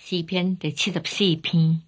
诗篇第74篇。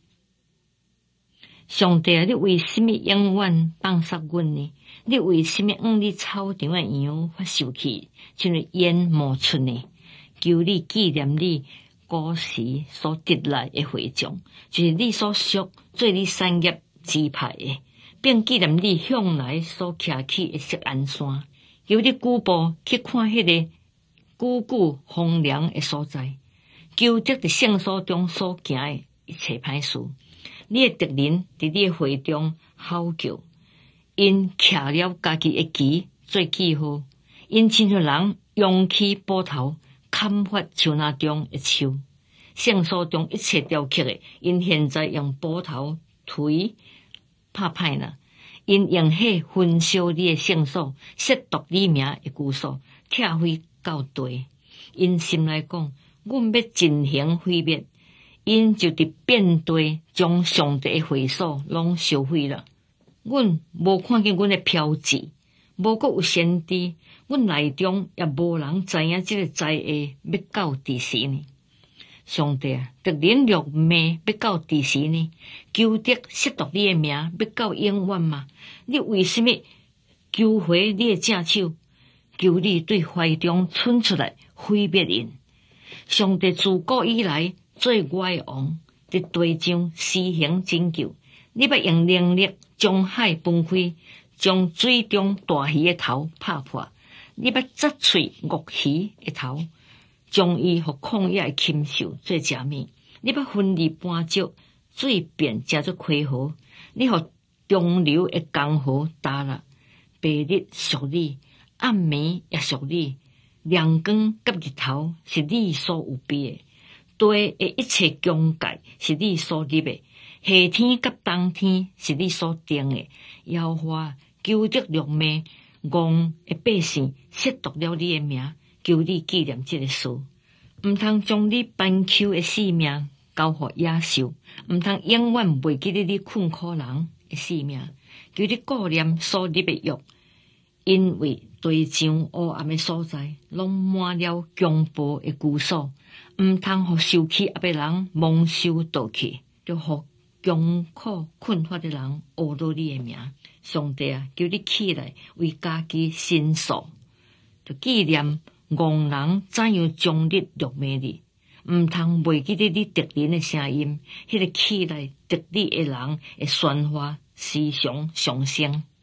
上帝啊，你为什么永远放杀阮呢？你为什么你草场的羊发受气，像是烟冒出呢？求你纪念你古时所得来的会众，就是你所属做你产业支派的，并纪念你向来所徛起的锡安山。求你举步去看迄个久久荒凉的所在，求得伫圣所中所行的一切歹事。你的敌人伫你的会中嚎叫，因徛了家己的旗做记号，因亲像人扬起斧头砍伐树林中的树。圣所中一切雕刻的，因现在用斧头锤拍歹啦。因用火焚烧你的圣所，亵渎你名的居所，拆毁到地。因心内讲，阮要进行毁灭。因就伫遍地将上帝的会所拢烧毁了。阮无看见阮的标志，无阁有先知，阮内中也无人知影这个灾厄要到伫时呢。上帝啊，敌人辱骂要到伫时呢？求得亵渎你的名要到永远吗？你为什么求回你的正手？求你对怀中伸出来毁灭因。上帝自古以来做我的王，伫地上施行拯救。你要用能力将海分开，将水中大鱼的头拍破。你要砸碎鳄鱼的头，将伊互旷野的禽兽做食物。你要分离搬石，水变成做溪河。你互中流的江河干了。白日属你，暗暝也属你。亮光甲日头是你所有备的。地的一切疆界是你所立的，夏天甲冬天是你所定的。耶和华求得辱骂戆的百姓，亵渎了你的名，求你纪念这个事。毋通将你斑丘的性命交予野兽，毋通永远袂记得你困苦人的性命。求你顾念所立的约，因为地上黑暗的所在，拢满了强暴的居所。毋通互受气压的人蒙羞倒去，就互穷苦困乏的人恶落你的名。上帝啊，求你起来为家己申诉，就纪念戆人怎样将你辱骂你。毋通袂记得你敌人的声音，迄个起来敌你的人的宣话时常上升。